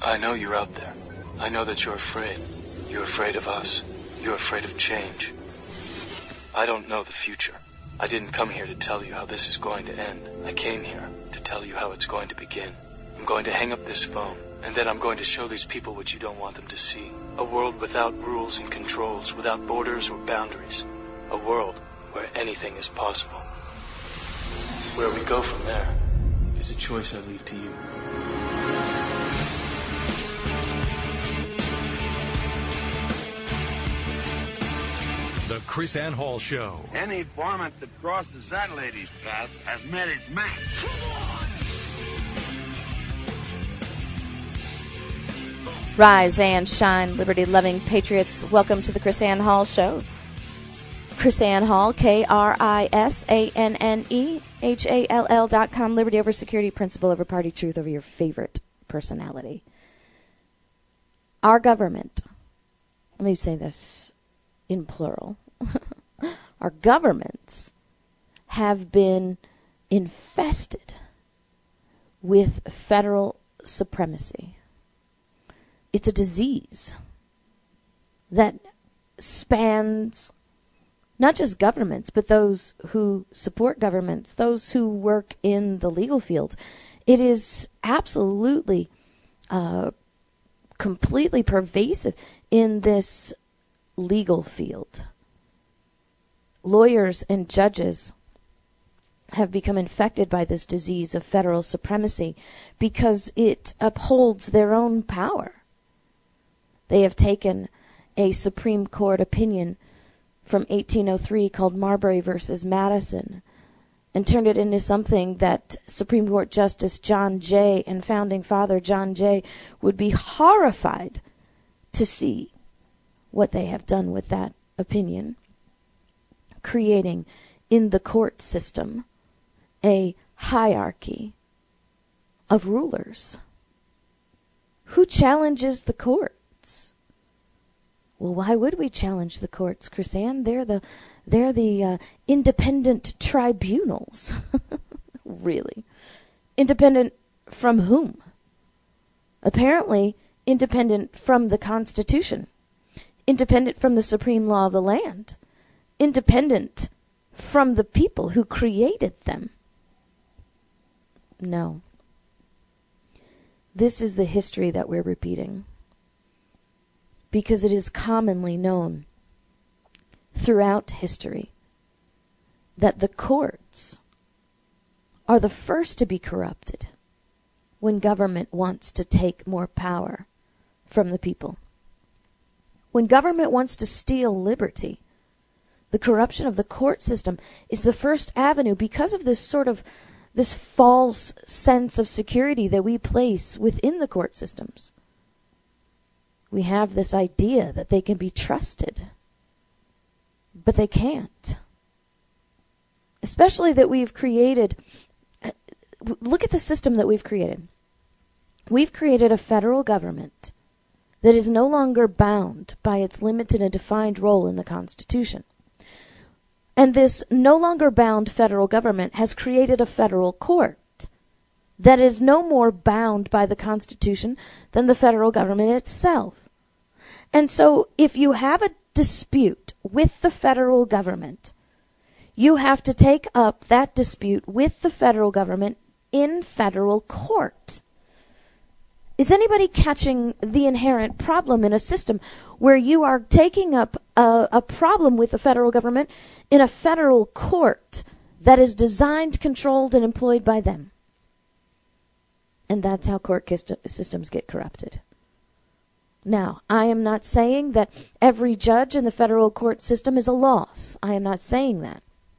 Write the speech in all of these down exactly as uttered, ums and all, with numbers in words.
I know you're out there. I know that you're afraid. You're afraid of us. You're afraid of change. I don't know the future. I didn't come here to tell you how this is going to end. I came here to tell you how it's going to begin. I'm going to hang up this phone, and then I'm going to show these people what you don't want them to see. A world without rules and controls, without borders or boundaries. A world where anything is possible. Where we go from there is a choice I leave to you. The Chris Ann Hall Show. Any varmint that crosses that lady's path has met its match. Rise and shine, liberty-loving patriots. Welcome to the Chris Ann Hall Show. Chris Ann Hall, K R I S A N N E H A L L dot com. Liberty over security, principle over party, truth over your favorite personality. Our government, let me say this in plural, our governments have been infested with federal supremacy. It's a disease that spans not just governments, but those who support governments, those who work in the legal field. It is absolutely uh, completely pervasive in this legal field. Lawyers and judges have become infected by this disease of federal supremacy because it upholds their own power. They have taken a Supreme Court opinion from eighteen oh three called Marbury versus Madison and turned it into something that Supreme Court Justice John Jay and Founding Father John Jay would be horrified to see what they have done with that opinion, creating in the court system a hierarchy of rulers. Who challenges the courts? Well, why would we challenge the courts, Chris Ann? They're the, they're the uh, independent tribunals. Really? Independent from whom? Apparently, independent from the Constitution. Independent from the supreme law of the land. Independent from the people who created them. No. This is the history that we're repeating. Because it is commonly known throughout history that the courts are the first to be corrupted when government wants to take more power from the people. When government wants to steal liberty, the corruption of the court system is the first avenue because of this sort of this false sense of security that we place within the court systems. We have this idea that they can be trusted, but they can't. Especially that we've created, look at the system that we've created. We've created a federal government that is no longer bound by its limited and defined role in the Constitution. And this no longer bound federal government has created a federal court that is no more bound by the Constitution than the federal government itself. And so if you have a dispute with the federal government, you have to take up that dispute with the federal government in federal court. Is anybody catching the inherent problem in a system where you are taking up a, a problem with the federal government in a federal court that is designed, controlled, and employed by them? And that's how court systems get corrupted. Now, I am not saying that every judge in the federal court system is a loss. I am not saying that.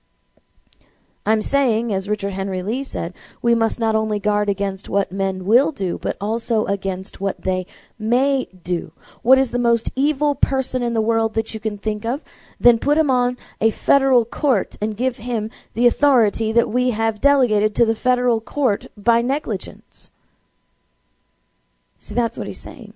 I'm saying, as Richard Henry Lee said, we must not only guard against what men will do, but also against what they may do. What is the most evil person in the world that you can think of? Then put him on a federal court and give him the authority that we have delegated to the federal court by negligence. See, that's what he's saying.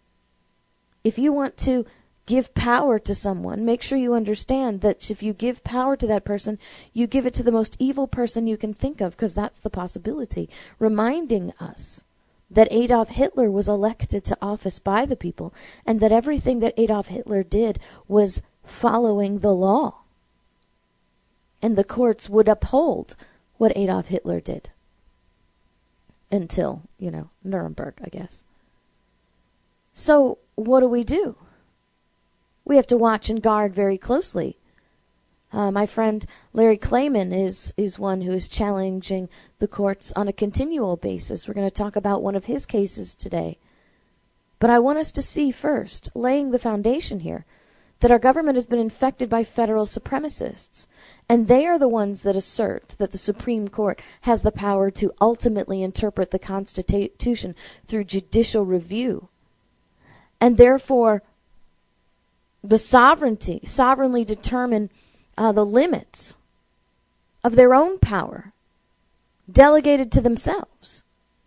If you want to give power to someone, make sure you understand that if you give power to that person, you give it to the most evil person you can think of, because that's the possibility. Reminding us that Adolf Hitler was elected to office by the people, and that everything that Adolf Hitler did was following the law. And the courts would uphold what Adolf Hitler did. Until, you know, Nuremberg, I guess. So, what do we do? We have to watch and guard very closely. Uh, my friend Larry Klayman is, is one who is challenging the courts on a continual basis. We're going to talk about one of his cases today. But I want us to see first, laying the foundation here, that our government has been infected by federal supremacists. And they are the ones that assert that the Supreme Court has the power to ultimately interpret the Constitution through judicial review. And therefore, the sovereignty, sovereignly determine uh, the limits of their own power, delegated to themselves.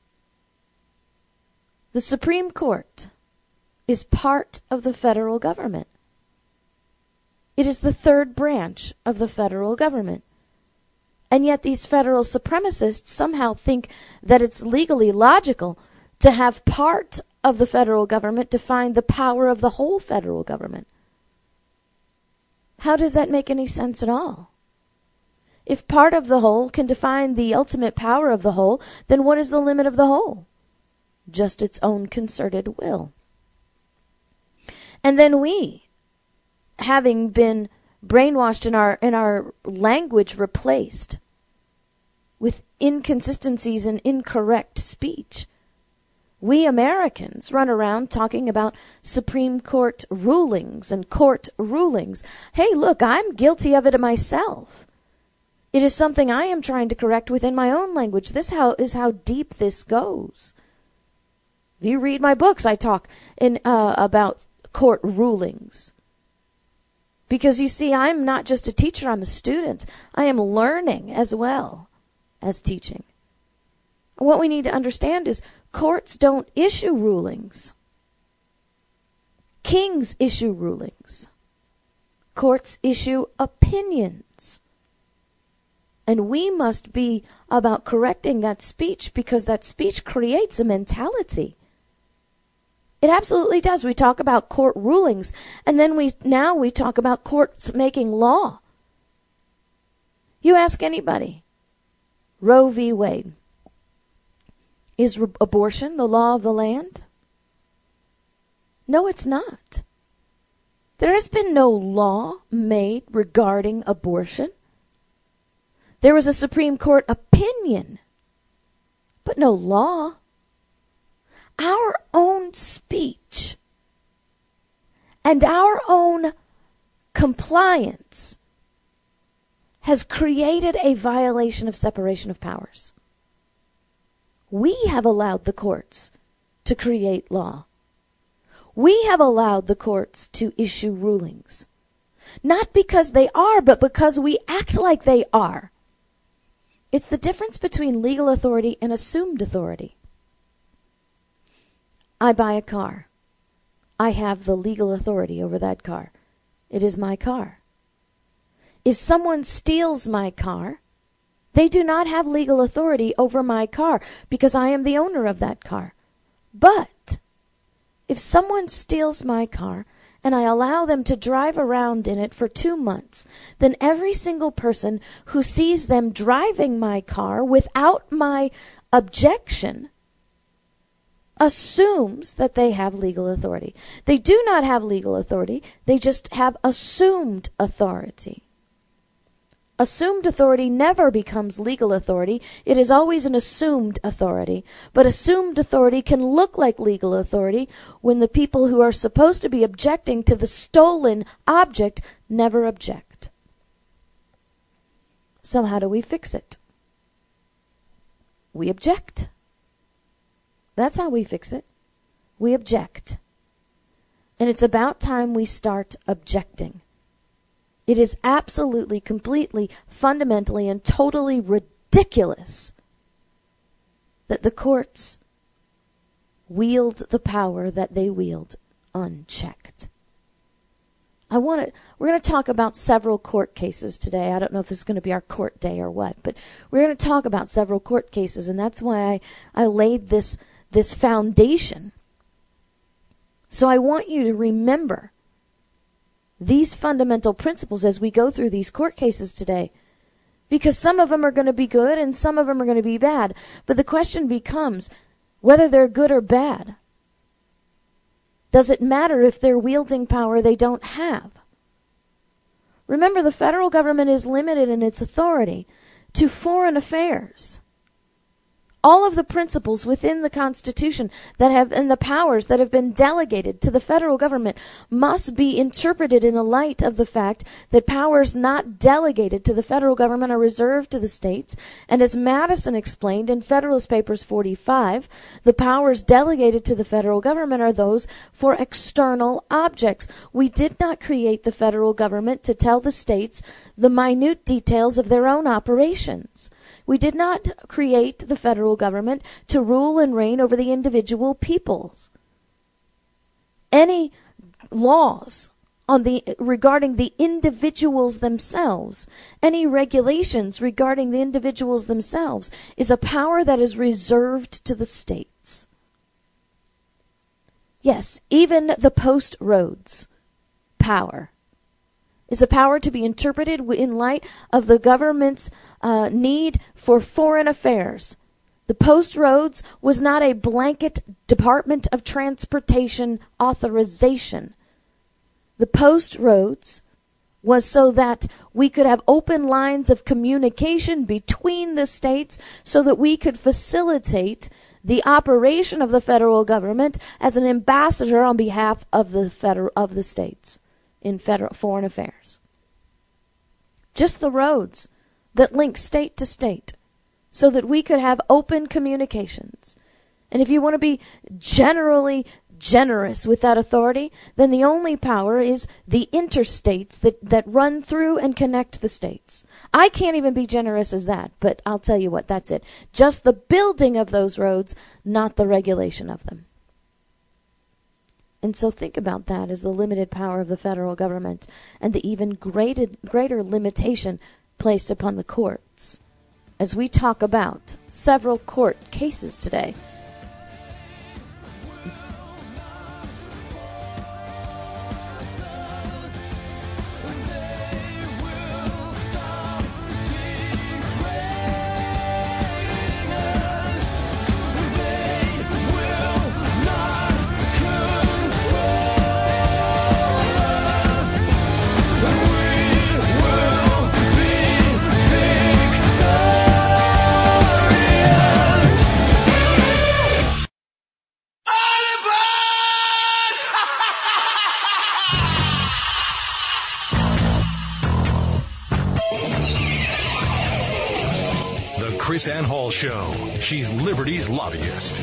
The Supreme Court is part of the federal government. It is the third branch of the federal government. And yet these federal supremacists somehow think that it's legally logical to have part of the federal government define the power of the whole federal government. How does that make any sense at all? If part of the whole can define the ultimate power of the whole, then what is the limit of the whole? Just its own concerted will. And then we, having been brainwashed and our, and our language replaced with inconsistencies and incorrect speech, we Americans run around talking about Supreme Court rulings and court rulings. Hey, look, I'm guilty of it myself. It is something I am trying to correct within my own language. This how, is how deep this goes. If you read my books, I talk in uh, about court rulings. Because you see, I'm not just a teacher, I'm a student. I am learning as well as teaching. What we need to understand is courts don't issue rulings. Kings issue rulings. Courts issue opinions. And we must be about correcting that speech, because that speech creates a mentality. It absolutely does. We talk about court rulings, and then we now we talk about courts making law. You ask anybody, Roe v. Wade, is re- abortion the law of the land? No, it's not. There has been no law made regarding abortion. There was a Supreme Court opinion, but no law. Our own speech and our own compliance has created a violation of separation of powers. We have allowed the courts to create law. We have allowed the courts to issue rulings. Not because they are, but because we act like they are. It's the difference between legal authority and assumed authority. I buy a car. I have the legal authority over that car. It is my car. If someone steals my car, they do not have legal authority over my car because I am the owner of that car. But if someone steals my car and I allow them to drive around in it for two months, then every single person who sees them driving my car without my objection assumes that they have legal authority. They do not have legal authority. They just have assumed authority. Assumed authority never becomes legal authority. It is always an assumed authority. But assumed authority can look like legal authority when the people who are supposed to be objecting to the stolen object never object. So how do we fix it? We object. That's how we fix it. We object. And it's about time we start objecting. It is absolutely, completely, fundamentally, and totally ridiculous that the courts wield the power that they wield unchecked. I want to, we're going to talk about several court cases today. I don't know if this is going to be our court day or what, but we're going to talk about several court cases, and that's why I, I laid this this foundation. So I want you to remember these fundamental principles as we go through these court cases today. Because some of them are going to be good and some of them are going to be bad. But the question becomes whether they're good or bad. Does it matter if they're wielding power they don't have? Remember, the federal government is limited in its authority to foreign affairs. All of the principles within the Constitution that have, and the powers that have been delegated to the federal government must be interpreted in the light of the fact that powers not delegated to the federal government are reserved to the states. And as Madison explained in Federalist Papers forty-five, the powers delegated to the federal government are those for external objects. We did not create the federal government to tell the states the minute details of their own operations. We did not create the federal government to rule and reign over the individual peoples. Any laws on the regarding the individuals themselves, any regulations regarding the individuals themselves, is a power that is reserved to the states. Yes, even the post roads power is a power to be interpreted in light of the government's uh, need for foreign affairs. The post roads was not a blanket Department of Transportation authorization. The post roads was so that we could have open lines of communication between the states so that we could facilitate the operation of the federal government as an ambassador on behalf of the federal of the states in federal foreign affairs. Just the roads that link state to state so that we could have open communications. And if you want to be generally generous with that authority, then the only power is the interstates that, that run through and connect the states. I can't even be generous as that, but I'll tell you what, that's it. Just the building of those roads, not the regulation of them. And so think about that as the limited power of the federal government and the even greater, greater limitation placed upon the courts. As we talk about several court cases today. KrisAnne Hall Show. She's Liberty's lobbyist.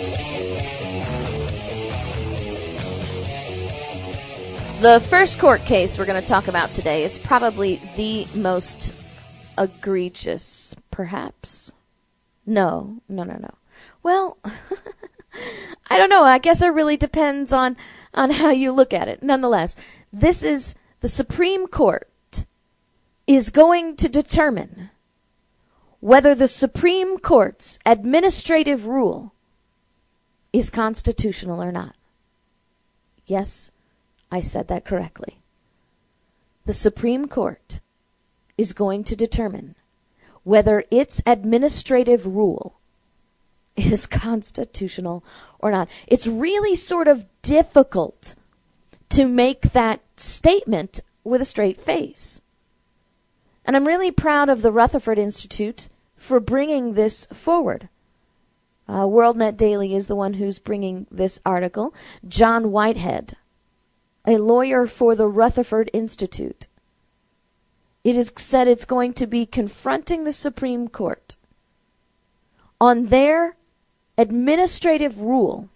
The first court case we're going to talk about today is probably the most egregious, perhaps. No, no, no, no. Well, I don't know. I guess it really depends on, on how you look at it. Nonetheless, this is the Supreme Court is going to determine whether the Supreme Court's administrative rule is constitutional or not. Yes, I said that correctly. The Supreme Court is going to determine whether its administrative rule is constitutional or not. It's really sort of difficult to make that statement with a straight face. And I'm really proud of the Rutherford Institute for bringing this forward. Uh, WorldNet Daily is the one who's bringing this article. John Whitehead, a lawyer for the Rutherford Institute. It is said it's going to be confronting the Supreme Court on their administrative rule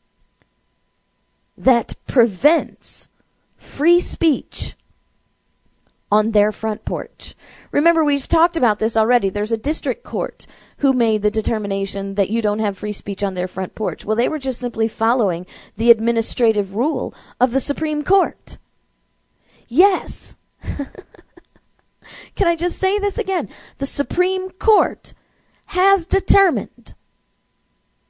that prevents free speech on their front porch. Remember, we've talked about this already. There's a district court who made the determination that you don't have free speech on their front porch. Well, they were just simply following the administrative rule of the Supreme Court. Yes. Can I just say this again? The Supreme Court has determined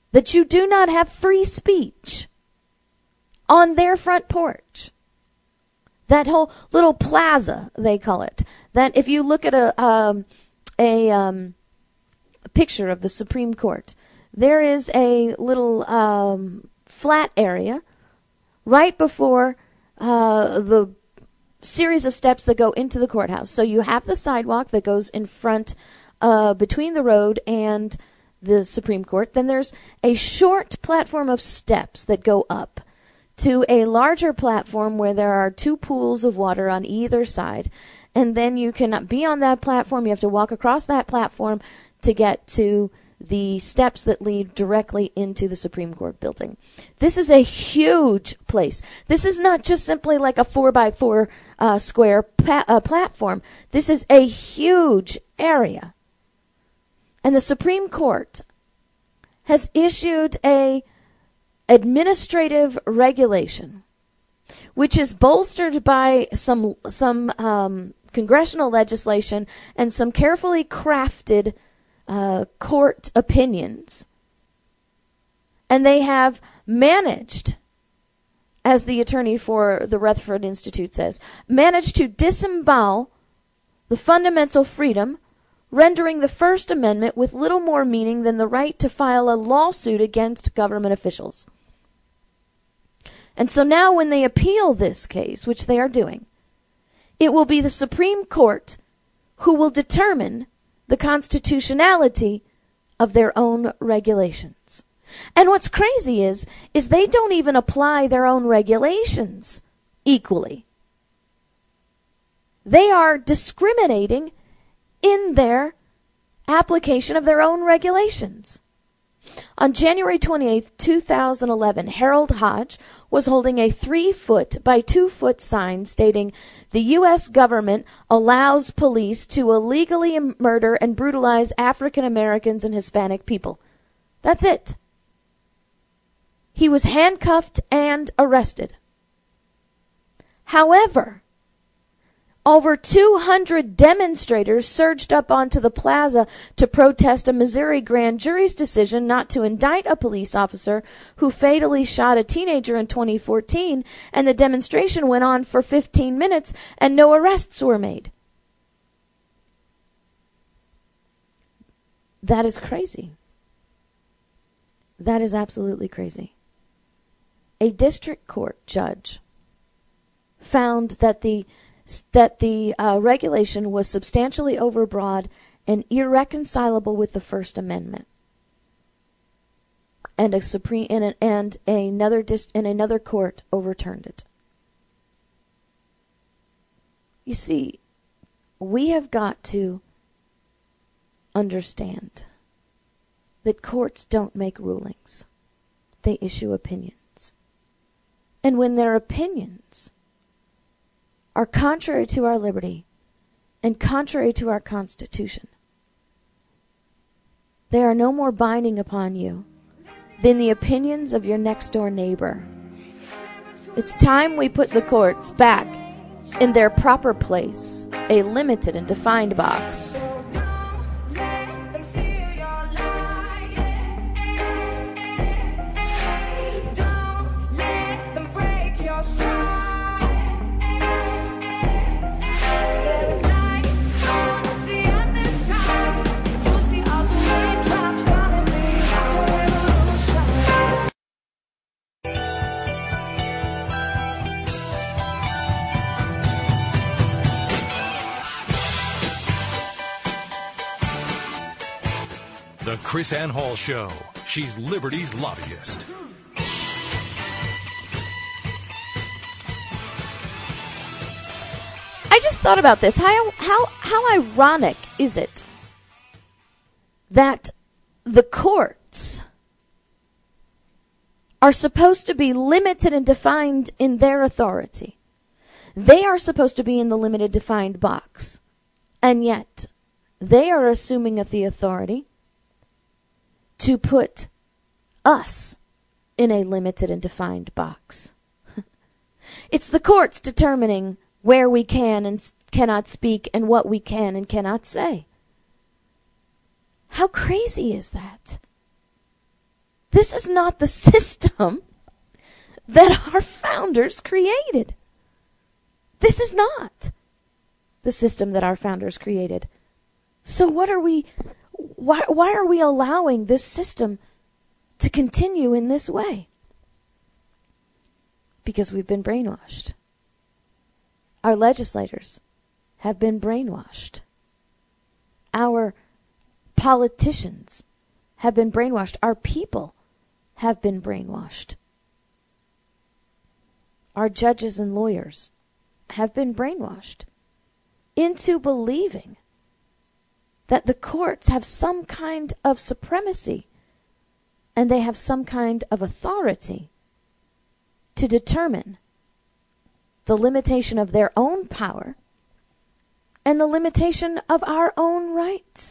that you do not have free speech on their front porch. That whole little plaza, they call it. That if you look at a um, a, um, a picture of the Supreme Court, there is a little um, flat area right before uh, the series of steps that go into the courthouse. So you have the sidewalk that goes in front uh, between the road and the Supreme Court. Then there's a short platform of steps that go up to a larger platform where there are two pools of water on either side. And then you can be on that platform. You have to walk across that platform to get to the steps that lead directly into the Supreme Court building. This is a huge place. This is not just simply like a four by four uh, square pa- uh, platform. This is a huge area. And the Supreme Court has issued a administrative regulation, which is bolstered by some some um, congressional legislation and some carefully crafted uh, court opinions. And they have managed, as the attorney for the Rutherford Institute says, managed to disembowel the fundamental freedom, rendering the First Amendment with little more meaning than the right to file a lawsuit against government officials. And so now when they appeal this case, which they are doing, it will be the Supreme Court who will determine the constitutionality of their own regulations. And what's crazy is, is they don't even apply their own regulations equally. They are discriminating in their application of their own regulations. On January twenty-eighth, two thousand eleven, Harold Hodge was holding a three-foot by two-foot sign stating, "The U S government allows police to illegally murder and brutalize African Americans and Hispanic people." That's it. He was handcuffed and arrested. However, over two hundred demonstrators surged up onto the plaza to protest a Missouri grand jury's decision not to indict a police officer who fatally shot a teenager in twenty fourteen, and the demonstration went on for fifteen minutes and no arrests were made. That is crazy. That is absolutely crazy. A district court judge found that the that the uh, regulation was substantially overbroad and irreconcilable with the First Amendment, and a supreme and, a, and another dist, and another court overturned it. You see, we have got to understand that courts don't make rulings; they issue opinions, and when their opinions are contrary to our liberty and contrary to our Constitution, they are no more binding upon you than the opinions of your next door neighbor. It's time we put the courts back in their proper place, a limited and defined box. The Chris Ann Hall Show. She's Liberty's lobbyist. I just thought about this. How how how ironic is it that the courts are supposed to be limited and defined in their authority? They are supposed to be in the limited defined box. And yet, they are assuming the authority to put us in a limited and defined box. It's the courts determining where we can and cannot speak and what we can and cannot say. How crazy is that? This is not the system that our founders created. This is not the system that our founders created. So what are we, why, why are we allowing this system to continue in this way? Because we've been brainwashed. Our legislators have been brainwashed. Our politicians have been brainwashed. Our people have been brainwashed. Our judges and lawyers have been brainwashed into believing that the courts have some kind of supremacy and they have some kind of authority to determine the limitation of their own power and the limitation of our own rights.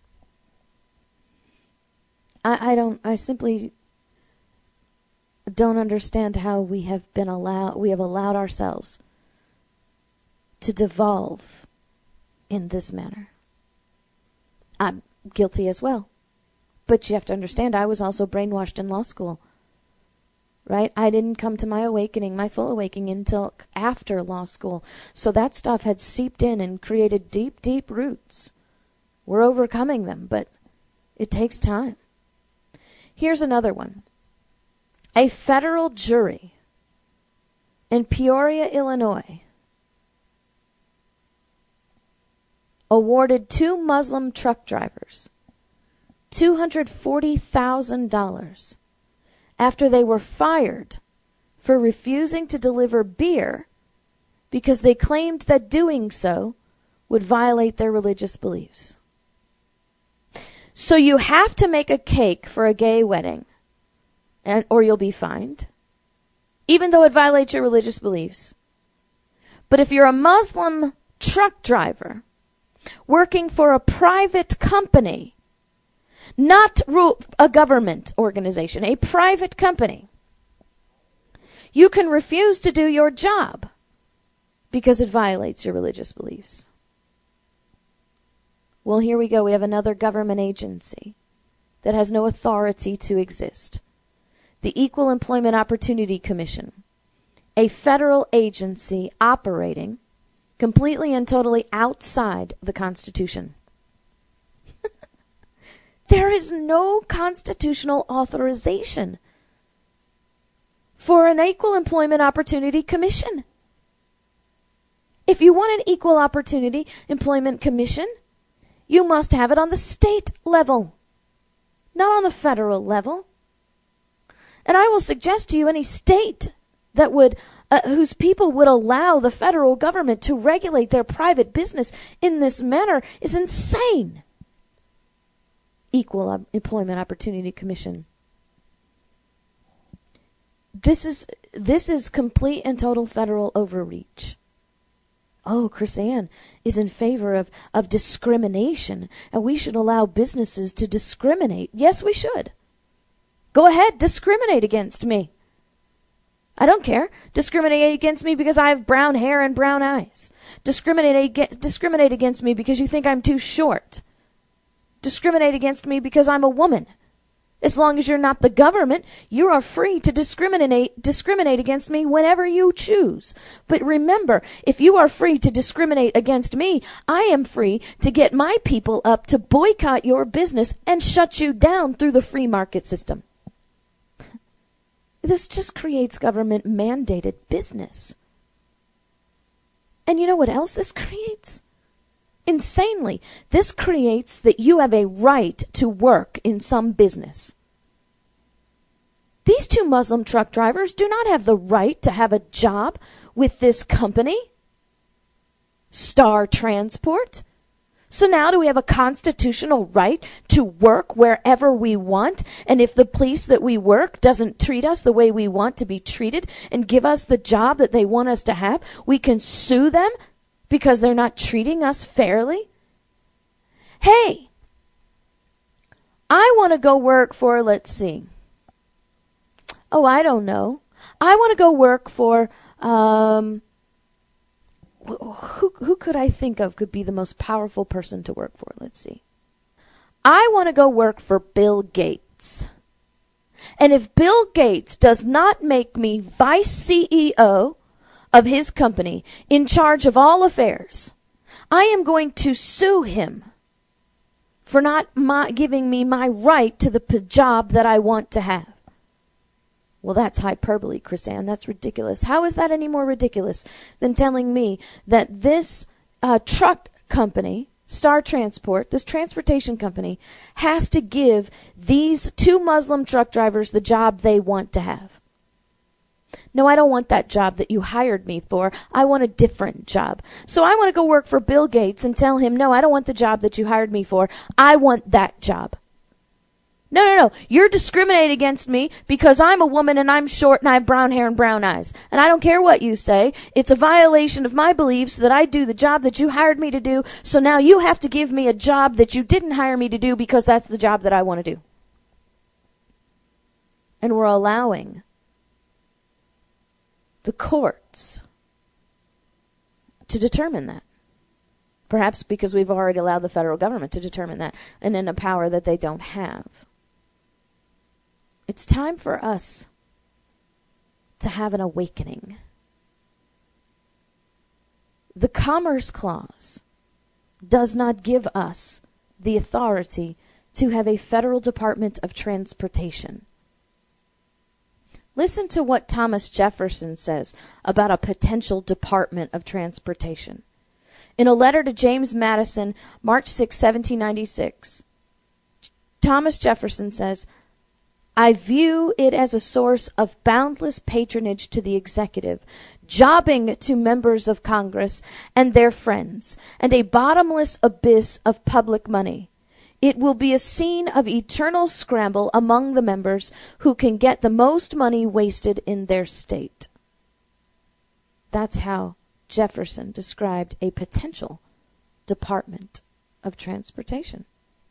I, I don't, I simply don't understand how we have been allowed, we have allowed ourselves to devolve in this manner. I'm guilty as well. But you have to understand, I was also brainwashed in law school. Right? I didn't come to my awakening, my full awakening, until after law school. So that stuff had seeped in and created deep, deep roots. We're overcoming them, but it takes time. Here's another one. A federal jury in Peoria, Illinois, awarded two Muslim truck drivers two hundred forty thousand dollars after they were fired for refusing to deliver beer because they claimed that doing so would violate their religious beliefs. So you have to make a cake for a gay wedding, and or you'll be fined, even though it violates your religious beliefs. But if you're a Muslim truck driver working for a private company, not a government organization, a private company, you can refuse to do your job because it violates your religious beliefs. Well, here we go. We have another government agency that has no authority to exist. The Equal Employment Opportunity Commission, a federal agency operating completely and totally outside the Constitution. There is no constitutional authorization for an Equal Employment Opportunity Commission. If you want an Equal Opportunity Employment Commission, you must have it on the state level, not on the federal level. And I will suggest to you any state that would, uh, whose people would allow the federal government to regulate their private business in this manner is insane. Equal Employment Opportunity Commission. This is this is complete and total federal overreach. Oh, KrisAnne is in favor of, of discrimination, and we should allow businesses to discriminate. Yes, we should. Go ahead, discriminate against me. I don't care. Discriminate against me because I have brown hair and brown eyes. Discriminate, discriminate against me because you think I'm too short. Discriminate against me because I'm a woman. As long as you're not the government, you are free to discriminate discriminate against me whenever you choose. But remember, if you are free to discriminate against me, I am free to get my people up to boycott your business and shut you down through the free market system. This just creates government mandated business. And you know what else this creates? Insanely, this creates that you have a right to work in some business. These two Muslim truck drivers do not have the right to have a job with this company, Star Transport. So now do we have a constitutional right to work wherever we want? And if the place that we work doesn't treat us the way we want to be treated and give us the job that they want us to have, we can sue them because they're not treating us fairly? Hey, I want to go work for, let's see, oh, I don't know. I want to go work for, um, who, who could I think of could be the most powerful person to work for? Let's see. I want to go work for Bill Gates. And if Bill Gates does not make me vice C E O of his company in charge of all affairs, I am going to sue him for not my, giving me my right to the p- job that I want to have. Well, that's hyperbole, Chris-Ann. That's ridiculous. How is that any more ridiculous than telling me that this uh, truck company, Star Transport, this transportation company, has to give these two Muslim truck drivers the job they want to have? No, I don't want that job that you hired me for. I want a different job. So I want to go work for Bill Gates and tell him, no, I don't want the job that you hired me for. I want that job. No, no, no. You're discriminating against me because I'm a woman and I'm short and I have brown hair and brown eyes. And I don't care what you say. It's a violation of my beliefs that I do the job that you hired me to do. So now you have to give me a job that you didn't hire me to do because that's the job that I want to do. And we're allowing the courts to determine that. Perhaps because we've already allowed the federal government to determine that, and in a power that they don't have. It's time for us to have an awakening. The Commerce Clause does not give us the authority to have a federal Department of Transportation. Listen to what Thomas Jefferson says about a potential Department of Transportation. In a letter to James Madison, March sixth, seventeen ninety-six, Thomas Jefferson says, I view it as a source of boundless patronage to the executive, jobbing to members of Congress and their friends, and a bottomless abyss of public money. It will be a scene of eternal scramble among the members who can get the most money wasted in their state. That's how Jefferson described a potential Department of Transportation.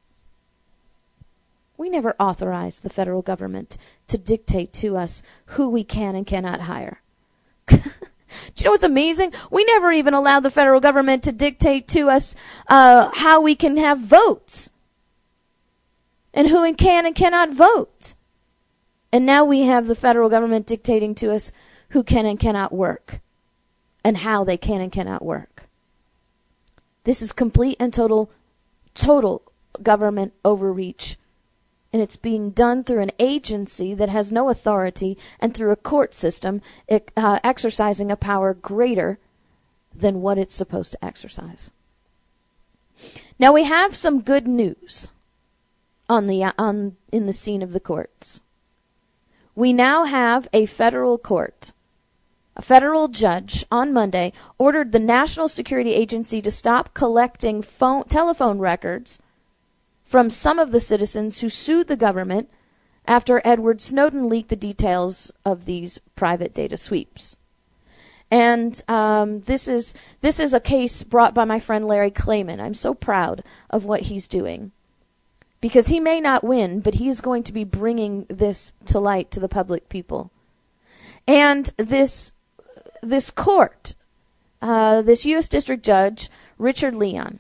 We never authorized the federal government to dictate to us who we can and cannot hire. Do you know what's amazing? We never even allowed the federal government to dictate to us uh, how we can have votes and who can and cannot vote. And now we have the federal government dictating to us who can and cannot work and how they can and cannot work. This is complete and total, total government overreach. And it's being done through an agency that has no authority and through a court system uh, exercising a power greater than what it's supposed to exercise. Now we have some good news on the on in the scene of the courts. We now have a federal court. A federal judge on Monday ordered the National Security Agency to stop collecting phone, telephone records from some of the citizens who sued the government after Edward Snowden leaked the details of these private data sweeps. And um, this is this is a case brought by my friend Larry Klayman. I'm so proud of what he's doing, because he may not win, but he is going to be bringing this to light to the public people. And this this court, uh, this U S District Judge, Richard Leon,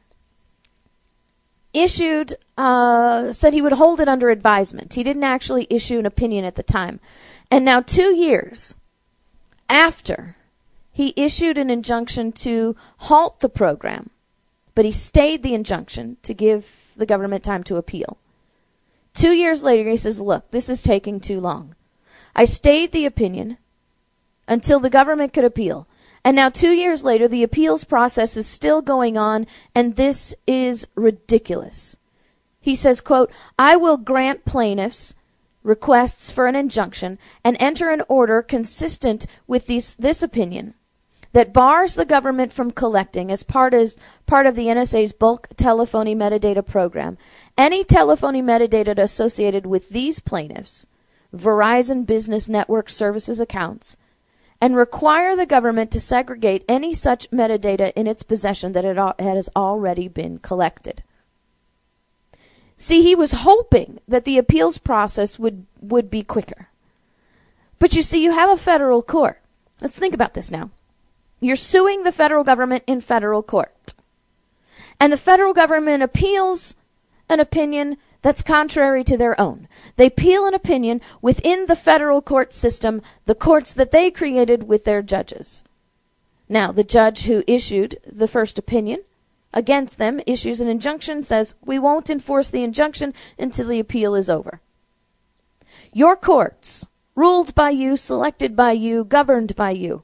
issued, uh, said he would hold it under advisement. He didn't actually issue an opinion at the time. And now two years after he issued an injunction to halt the program, but he stayed the injunction to give the government time to appeal. Two years later, he says, look, this is taking too long. I stayed the opinion until the government could appeal. And now two years later, the appeals process is still going on, and this is ridiculous. He says, quote, I will grant plaintiffs requests for an injunction and enter an order consistent with this, this opinion that bars the government from collecting, as part, as part of the N S A's bulk telephony metadata program, any telephony metadata associated with these plaintiffs' Verizon Business Network Services accounts, and require the government to segregate any such metadata in its possession that it has already been collected. See, he was hoping that the appeals process would, would be quicker. But you see, you have a federal court. Let's think about this now. You're suing the federal government in federal court. And the federal government appeals an opinion that's contrary to their own. They appeal an opinion within the federal court system, the courts that they created with their judges. Now, the judge who issued the first opinion against them issues an injunction, says, we won't enforce the injunction until the appeal is over. Your courts, ruled by you, selected by you, governed by you,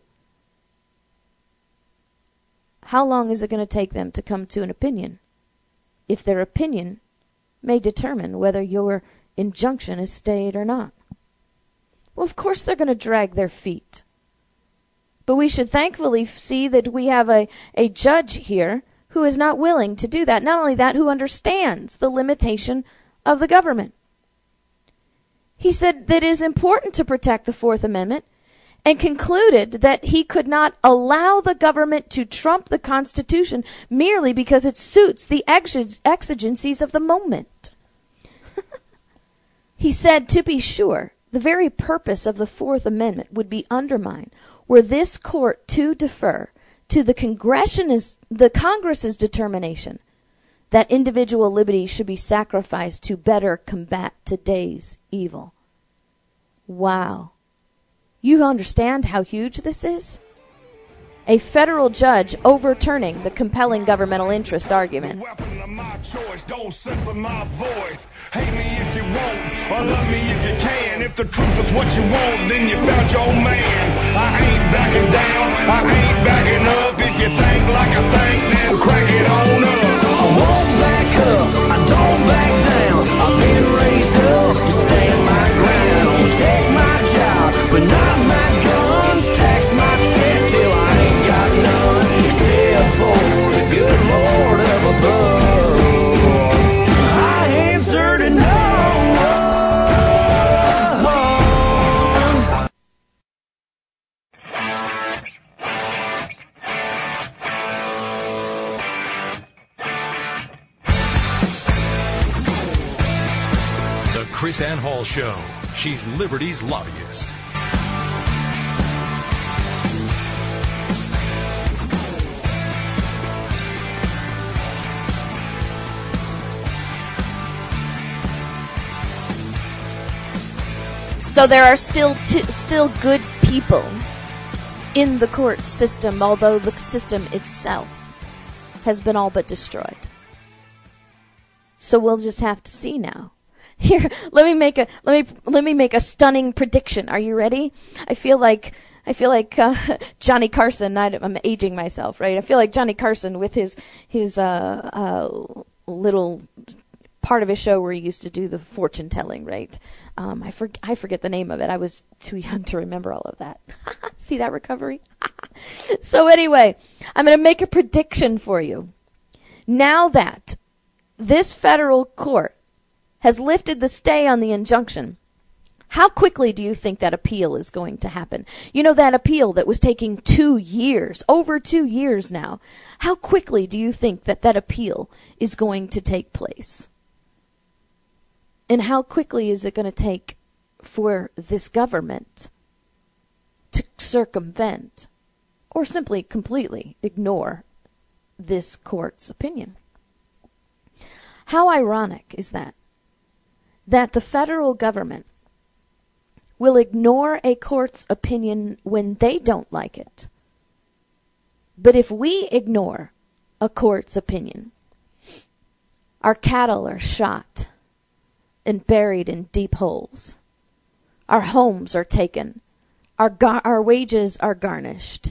how long is it going to take them to come to an opinion if their opinion may determine whether your injunction is stayed or not? Well, of course they're going to drag their feet. But we should thankfully see that we have a, a judge here who is not willing to do that. Not only that, who understands the limitation of the government. He said that it is important to protect the Fourth Amendment and concluded that he could not allow the government to trump the Constitution merely because it suits the exigencies of the moment. He said, to be sure, the very purpose of the Fourth Amendment would be undermined were this court to defer to the Congress' the Congress's determination that individual liberty should be sacrificed to better combat today's evil. Wow. You understand how huge this is? A federal judge overturning the compelling governmental interest argument. Weapon of my choice, don't censor my voice. Hate me if you won't, or love me if you can. If the truth is what you want, then you found your man. I ain't backing down, I ain't backing up. If you think like I think, then crack it on up. I won't back up, I don't back down. I've been raised up to stand my ground. Take my job, but not my guns. Tax my check till I ain't got none. Except for the good Lord up above. I answer to no one. The Chris Ann Hall Show. She's Liberty's lobbyist. So there are still t- still good people in the court system, although the system itself has been all but destroyed. So we'll just have to see now. Here, let me make a let me let me make a stunning prediction. Are you ready? I feel like I feel like uh, Johnny Carson. I, I'm aging myself, right? I feel like Johnny Carson with his his uh, uh, little part of his show where he used to do the fortune telling, right? Um, I forget I forget the name of it. I was too young to remember all of that. See that recovery? So anyway, I'm going to make a prediction for you. Now that this federal court has lifted the stay on the injunction, how quickly do you think that appeal is going to happen? You know, that appeal that was taking two years, over two years now. How quickly do you think that that appeal is going to take place? And how quickly is it going to take for this government to circumvent or simply completely ignore this court's opinion? How ironic is that? That the federal government will ignore a court's opinion when they don't like it. But if we ignore a court's opinion, our cattle are shot and buried in deep holes. Our homes are taken. Our gar- our wages are garnished.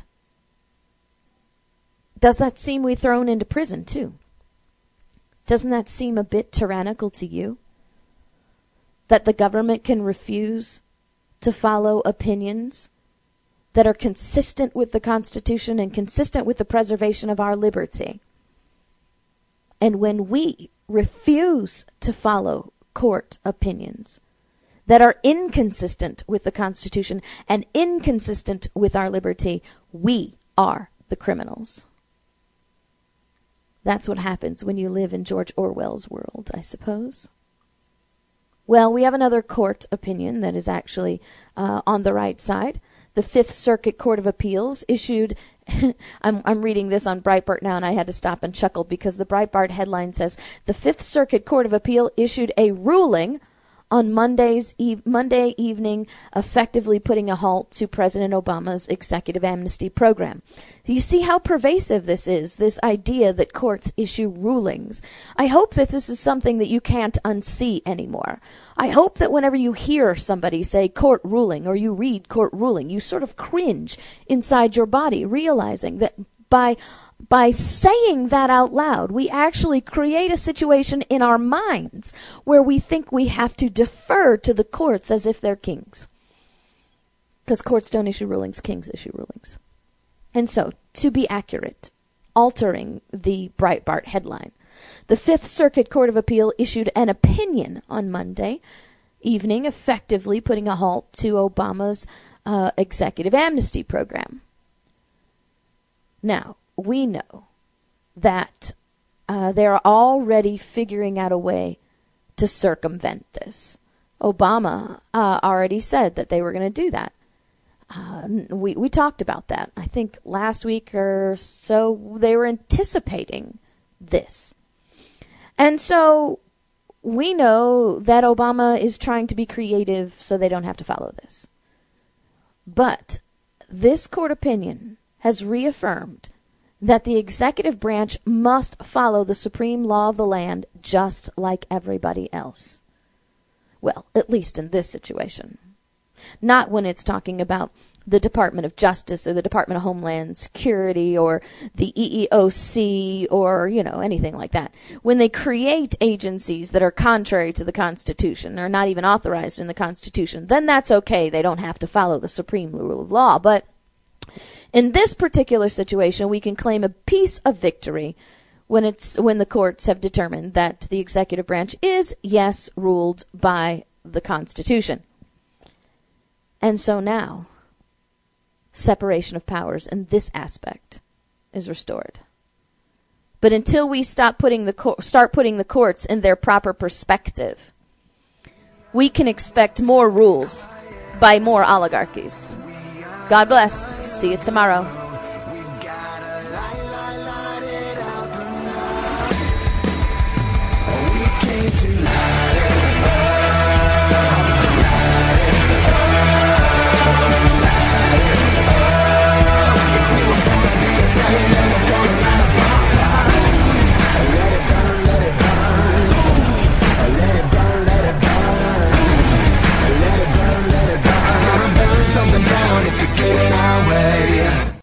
Does that seem we're thrown into prison too? Doesn't that seem a bit tyrannical to you? That the government can refuse to follow opinions that are consistent with the Constitution and consistent with the preservation of our liberty. And when we refuse to follow court opinions that are inconsistent with the Constitution and inconsistent with our liberty, we are the criminals. That's what happens when you live in George Orwell's world, I suppose. Well, we have another court opinion that is actually uh, on the right side. The Fifth Circuit Court of Appeals issued I'm, I'm reading this on Breitbart now, and I had to stop and chuckle because the Breitbart headline says, the Fifth Circuit Court of Appeal issued a ruling on Monday's e- Monday evening, effectively putting a halt to President Obama's executive amnesty program. You see how pervasive this is, this idea that courts issue rulings. I hope that this is something that you can't unsee anymore. I hope that whenever you hear somebody say court ruling or you read court ruling, you sort of cringe inside your body, realizing that by By saying that out loud, we actually create a situation in our minds where we think we have to defer to the courts as if they're kings. Because courts don't issue rulings, kings issue rulings. And so, to be accurate, altering the Breitbart headline, the Fifth Circuit Court of Appeal issued an opinion on Monday evening, effectively putting a halt to Obama's uh, executive amnesty program. Now, we know that uh, they're already figuring out a way to circumvent this. Obama uh, already said that they were going to do that. Uh, we, we talked about that. I think last week or so they were anticipating this. And so we know that Obama is trying to be creative so they don't have to follow this. But this court opinion has reaffirmed that the executive branch must follow the supreme law of the land just like everybody else. Well, at least in this situation. Not when it's talking about the Department of Justice or the Department of Homeland Security or the E E O C or, you know, anything like that. When they create agencies that are contrary to the Constitution, they're not even authorized in the Constitution, then that's okay. They don't have to follow the supreme rule of law. But in this particular situation, we can claim a piece of victory when it's when the courts have determined that the executive branch is, yes, ruled by the Constitution. And so now, separation of powers in this aspect is restored. But until we stop putting the co- start putting the courts in their proper perspective, we can expect more rules by more oligarchies. God bless. See you tomorrow. If you get in our way